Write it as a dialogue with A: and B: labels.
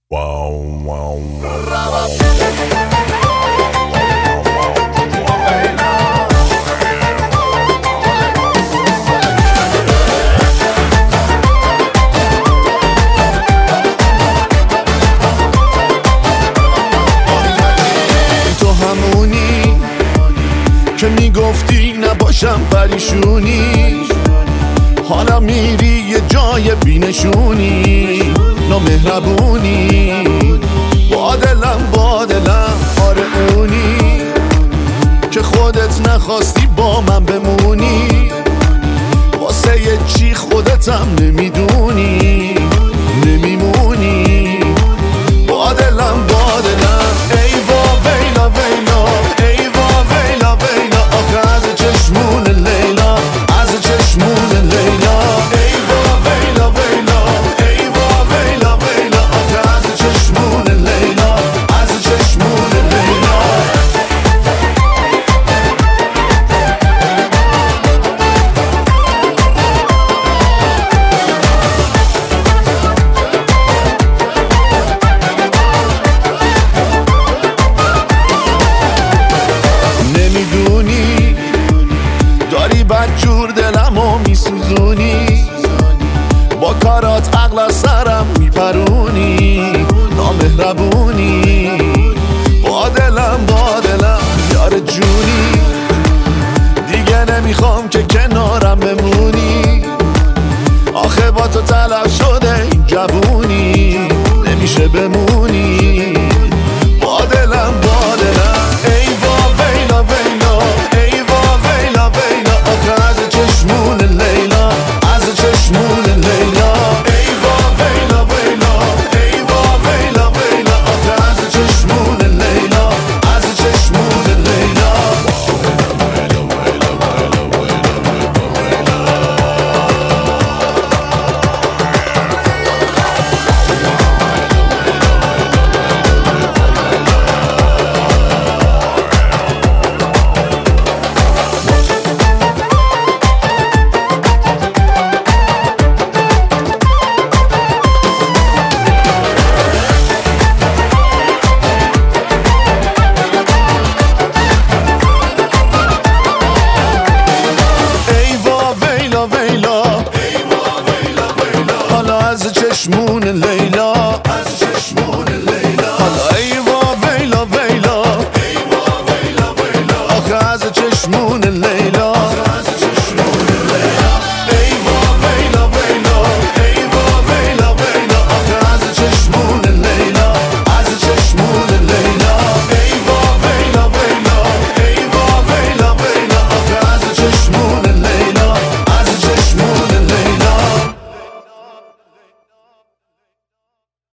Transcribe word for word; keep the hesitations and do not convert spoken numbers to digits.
A: تو همونی که میگفتی نباشم پریشونی، حالا میری یه جای بینشونی، نامهربونی، با دلم با دلم آره اونی که خودت نخواستی با من بمونی، واسه یه چی خودتم نمیدونی نمیمونی، با دلم با دلم ای با ویلا ویلا ای با ویلا ویلا، آخه از چشمون لیلا از چشمون لیلا، ای با ویلا ویلا ای با ویلا ویلا، آخه از چشمون لیلا از چشمون لیلا. نمیدونی داری بدجور دلمو میسوزونی، با کارات عقل از سرم میپرونی، نامهربونی، با دلم با دلم یار جونی، دیگه نمیخوام که کنارم بمونی، آخه با تو تلف شده این جوونی نمیشه بمونی.